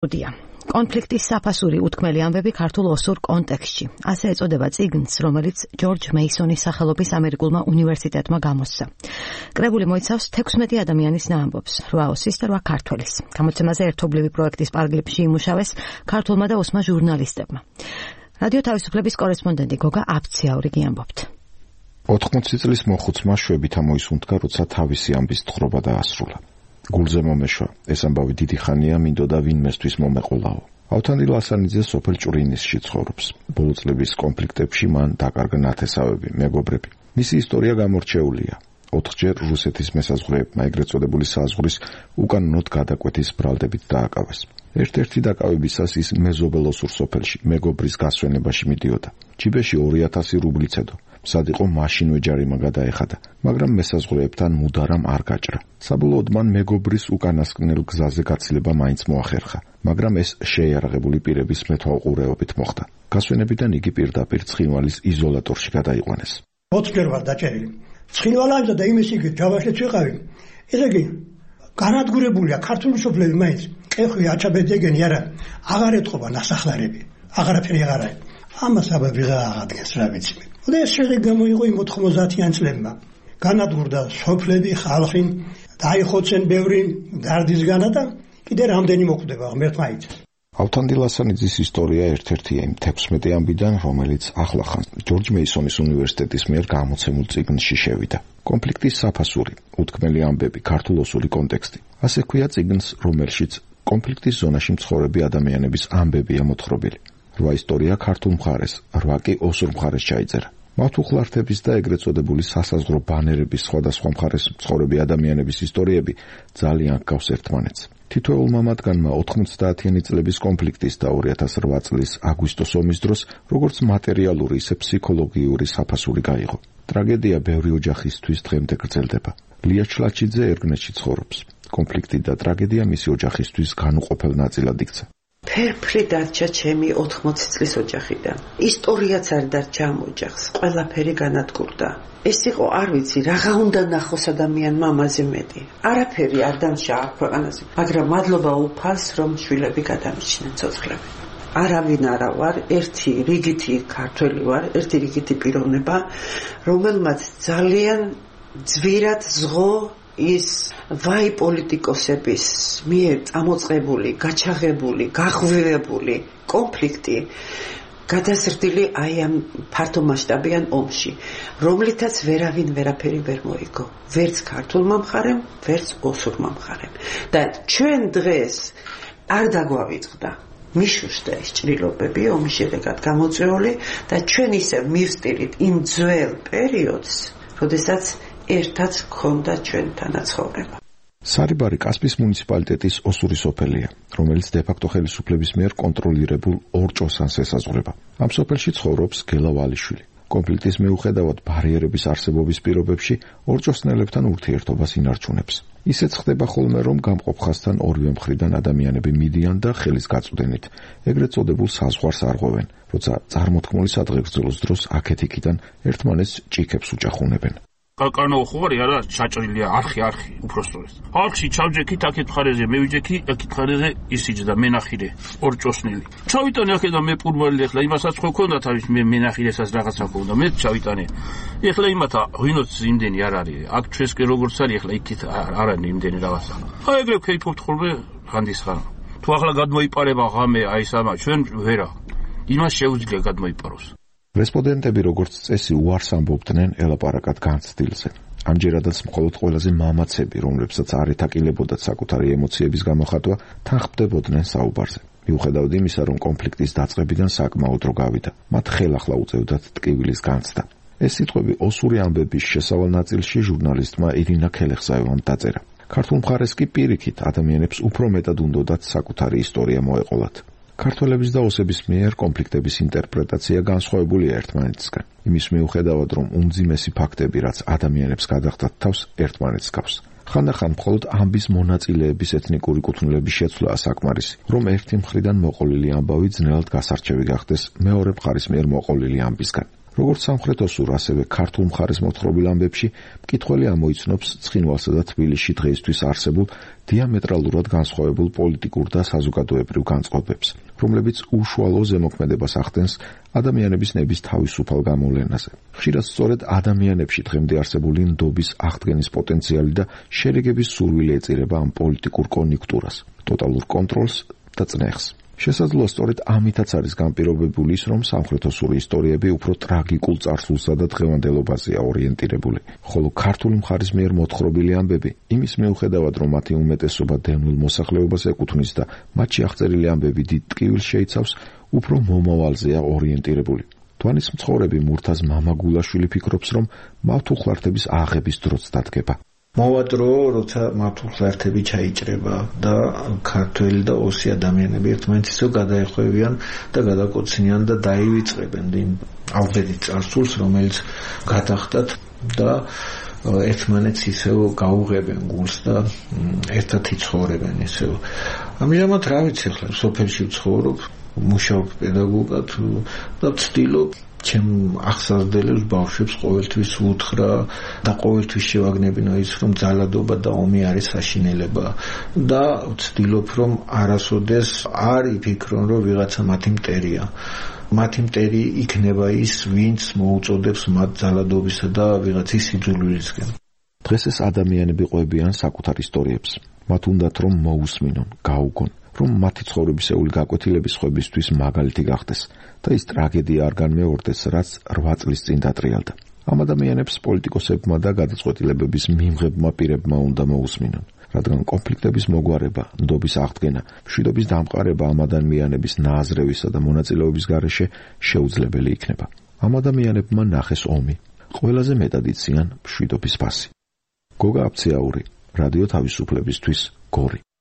კონფლიქტის საფასური უთქმელი ამბები ქართულ ოსურ კონტექსტში. ასე ეწოდება წიგნს, რომელიც ჯორჯ მეისონის სახელობის ამერიკულმა უნივერსიტეტმა გამოსცა. კრებული მოიცავს 16 ადამიანის ნაამბობს, 8 ოსის და 8 ქართველის. გამოცემაზე ერთობლივი პროექტის პარგლებში იმუშავეს ქართულმა და ოსმა ჟურნალისტებმა. რადიო თავისუფლების კორესპონდენტი გოგა აფციაურიგი ამბობთ. 80 წლის მოხუცმა შვებით ამოისუნთქა, როცა თავისი ამბის თხრობა დაასრულა. გულზე მომეშვა, ეს ამბავი დიდი ხანია მინდოდა ვინმესთვის მომეყოლაო. ავთანდილ ასანიძე სოფელ ჭვრინისში ცხოვრობს. ბოლო წლების კონფლიქტებში მან დაკარგა ნათესავები, მეგობრები. მისი ისტორია გამორჩეულია. 4ჯერ რუსეთის მესაზღვრეებმა ეგრეთ წოდებული საზღვრის უკანონოდ გადაკვეთის ბრალდებით დააკავეს. ერთ-ერთი დაკავებისას ის მეზობელ ოსურ სოფელში მეგობრის გასვენებაში მიდიოდა. ჯიბეში 2000 რუბლი ცედო. სად იყო მაშინვე ჯარიმა გადაეხადა, მაგრამ მესაზღვრეებთან მუდარამ არ გაჭრა. საბოლოოდ მან მეგობრის უკანასკნელ გზაზე გაცილება მაინც მოახერხა, მაგრამ ეს შეიარაღებული პირების მეთვალყურეობით მოხდა. გასვენებიდან იგი პირდაპირ ცხინვალის იზოლატორში გადაიყვანეს. 4ჯერ ვარ დაჭერილი. ცხინვალამდე და იმის იგი ჯავაშიც ვიყავი. ესე იგი განადგურებულია ქართული სოფლები მაინც. ეხვი აჩაბედეგენი არა, აღარ ეთყობა ნასახლარები. აღარაფერი აღარა. ამას აბა ვიღა აღადგენს რა ვიცი. და ეს შედეგი გამოიღო იმ 90-იან წლებმა. განადგურდა სოფლები, ხალხი, დაიხოცენ ბევრი დარდისგანა და კიდე რამდენი მოკვდება ღმერთმა იცის. ავთანდილ ასანიძის ისტორია ერთ-ერთია იმ 16 ამბიდან, რომელიც ახლახან ჯორჯ მეისონის უნივერსიტეტის მიერ გამოცემულ წიგნში შევიდა. კონფლიქტის საფასური, უთქმელი ამბები, ქართულ-ოსური კონტექსტი. ასე ქვია წიგნს, რომელშიც კონფლიქტის ზონაში მცხოვრები ადამიანების ამბებია მოთხრობილი. 8 ისტორია ქართულ მხარეს, 8 კი ოსურ მხარეს ჩაიწერა. მათ უხლართების და ეგრეთ წოდებული სასაზღვრო ბანერების სხვადასხვა მხარეს მცხოვრები ადამიანების ისტორიები ძალიან ჰგავს ერთმანეთს. თითოეულმა მათგანმა 90-იანი წლების კონფლიქტის და 2008 წლის აგვისტოს ომის დროს როგორც მატერიალური, ისე ფსიქოლოგიური საფასური გაიღო. ტრაგედია ბევრი ოჯახისთვის დღემდე გრძელდება. ლია ჩლაჩიძე ერგნეთში ცხოვრობს. კონფლიქტი და ტრაგედია მისი ოჯახისთვის განუყოფელ ნაწილად იქცა. ფერფლი დარჩა ჩემი 80 წლის ოჯახიდან. ისტორიაც არ დარჩა ამ ოჯახს. ყველაფერი განადგურდა. ეს იყო არ ვიცი, რაღა უნდა ნახოს ადამიანმა ამაზე მეტი. არაფერი არ დამშა აქ ქვეყანაზე, მაგრამ მადლობა უფალს, რომ შვილები გადამიჩნენ ცოცხლები. არავინ არა ვარ, ერთი რიგითი ქართველი ვარ, ერთი რიგითი პიროვნება, რომელმაც ძალიან ძვირად ზღო ის ვაი პოლიტიკოსების მიერ წამოწყებული, გაჩაღებული, გაღვივებული კონფლიქტი გადაზრდილი აი ამ ფართომასშტაბიან ომში, რომლითაც ვერავინ ვერაფერი ვერ მოიგო. ვერც ქართულმა მხარემ, ვერც ოსურმა მხარემ. და ჩვენ დღეს არ დაგვავიწყდა. მიშუშდა ეს ჭრილობები ომის შედეგად გამოწვეული და ჩვენ ისევ მივსტირით იმ ძველ პერიოდს, როდესაც ერთად გქონდა ჩვენთან ცხოვრება. სარიბარი კასპის მუნიციპალიტეტის ოსური სოფელია, რომელიც დე-ფაქტო ხელისუფლების მიერ კონტროლირებულ ორჭოსანს ესაზღვრება. ამ სოფელში ცხოვრობს გელა ვალიშვილი. კონფლიქტის მიუხედავად ბარიერების არსებობის პირობებში ორჭოსნელებთან ურთიერთობას ინარჩუნებს. ისეც ხდება ხოლმე, რომ გამყოფ ხაზთან ორივე მხრიდან ადამიანები მიდიან და ხელის გაწვდენით ეგრეთ წოდებულ საზღვარს არღვევენ, როცა წარმოთქმული სადღეგრძელოს დროს აქეთ-იქიდან ერთმანეთს ჭიქებს უჭახუნებენ. კანო ხوارი არა ჩაჭრილია არხი უпроსტորეს. არხში ჩავჯექით აქეთ მხარეზე, მე ვიჯექი აქეთ მხარეზე ისიჯდა მენახირე ორჭოსნელი. ჩავიტანე აქედან მე პურვალი ახლა იმასაც ხო ქონდა თავის მე მენახირესაც რაღაცა ქონდა. მე ჩავიტანე. ეხლა იმათა ვინოც იმდენი არ არის. აქ ჩვენს კი როგორც არის ახლა იქით არ არის იმდენი რაღაცა. აი ეგრე ვქეიფობთ ხოლმე ხანდის ხან. თუ ახლა გადმოიპარება ღამე აი სამა ჩვენ ვერა. იმას შეუძლია გადმოიპაროს. რესპონდენტები როგორც წესი უარს ამბობდნენ ელაპარაკად განცდილზე. ამჯერადაც მხოლოდ ყველაზე მამაცები, რომლებსაც არ ეთაკილებოდათ საკუთარი ემოციების გამოხატვა, თანხმდებოდნენ საუბარზე. მიუხედავად იმისა, რომ კონფლიქტის დაწყებიდან საკმაოდ დრო გავიდა, მათ ხელახლა უწევდათ ტკივილის განცდა. ეს სიტყვები ოსური ამბების შესავალ ნაწილში ჟურნალისტმა ირინა ქელეხსაევამ დაწერა. ქართულ მხარეს კი პირიქით ადამიანებს უფრო მეტად უნდოდათ საკუთარი ისტორია მოეყოლათ. ქართველების და ოსების მიერ კონფლიქტების ინტერპრეტაცია განსხვავებულია ერთმანეთისგან. იმის მიუხედავად, რომ უმძიმესი ფაქტები, რაც ადამიანებს გადახდათ თავს, ერთმანეთს გავს. ხანდახან მხოლოდ ამბის მონაწილეების ეთნიკური კუთვნილების შეცვლაა საკმარისი, რომ ერთი მხრიდან მოყოლილი ამბავი ძნელად გასარჩევი გახდეს მეორე მხარის მიერ მოყოლილი ამბისგან. როგორც სამხრეთ ოსურ, ასევე ქართულ მხარის მოთხრობილ ამბებში მკითხველი ამოიცნობს ცხინვალსა და თბილისში დღეისთვის არსებულ დიამეტრალურად განსხვავებულ პოლიტიკურ და საზოგადოებრივ განწყობებს, რომლებიც უშუალო ზემოქმედებას ახდენს ადამიანების ნების თავისუფალ გამოვლენაზე. ხშირად სწორედ ადამიანებში დღემდე არსებული ნდობის აღდგენის პოტენციალი და შერეგების სურვილი ეწირება ამ პოლიტიკურ კონიუნქტურას, ტოტალურ კონტროლს და წნეხს. შესაძლოა სწორედ ამითაც არის განპირობებული ის, რომ სამხრეთოსური ისტორიები უფრო ტრაგიკულ წარსულსა და დღევანდელობაზეა ორიენტირებული, ხოლო ქართული მხარის მიერ მოთხრობილი ამბები იმის მიუხედავად, რომ მათი უმეტესობა დევნილ მოსახლეობას ეკუთვნის და მათში აღწერილი ამბები დიდ ტკივილს შეიცავს, უფრო მომავალზეა ორიენტირებული. თვალისმცხოვრები მურთაზ მამაგულაშვილი ფიქრობს, რომ მავთულხლართების აღების დროც დადგება. მოვა დრო, როცა მავთულხლართები ჩაიჭრება და ქართველი და ოსი ადამიანები ერთმანეთისგან გადაეხვევიან და გადაკოცნიან და დაივიწყებენ იმ ალბედით წარსულს, რომელიც გადახდათ და ერთმანეთს ისევ გაუღებენ გულს და ერთად იცხოვრებენ ისევ. ამჟამად რა ვიცი, ახლა სოფელში ვცხოვრობ, მუშაობ პედაგოგად და ვცდილობ ჩემ ახსავდელებს ბავშვებს ყოველთვის უთხრა და ყოველთვის შევაგნებინო ის, რომ ძალადობა და ომი არის საშინელება და ვცდილობ, რომ არასოდეს არ იფიქრონ, რომ ვიღაცა მათი მტერია. მათი მტერი იქნება ის, ვინც მოუწოდებს მათ ძალადობისა და ვიღაცის სიძულვილისკენ. დღეს ეს ადამიანები ყვებიან საკუთარ ისტორიებს. მათ უნდათ, რომ მოусმინონ, გაუგონ, რომ მათი ცხოვრებისეული გაკვეთილების ხვებისთვის მაგალითი გახდეს და ის ტრაგედია არ განმეორდეს, რაც 8 წლის წინ დატრიალდა. ამ ადამიანებს პოლიტიკოსებმა და გადაწყვეტილებების მიმღებმა პირებმა უნდა მოусმინონ, რადგან კონფლიქტების მოგვარება, ნდობის აღდგენა, მშვიდობის დამყარება ამ ადამიანების ნააზრევისა და მონაწილეობის გარეშე შეუძლებელი იქნება. ამ ადამიანებმა ნახეს ომი, ყველაზე მეტად იციან მშვიდობის ფასი. გოგა აფციაური, რადიო თავისუფლებისთვის, გორი.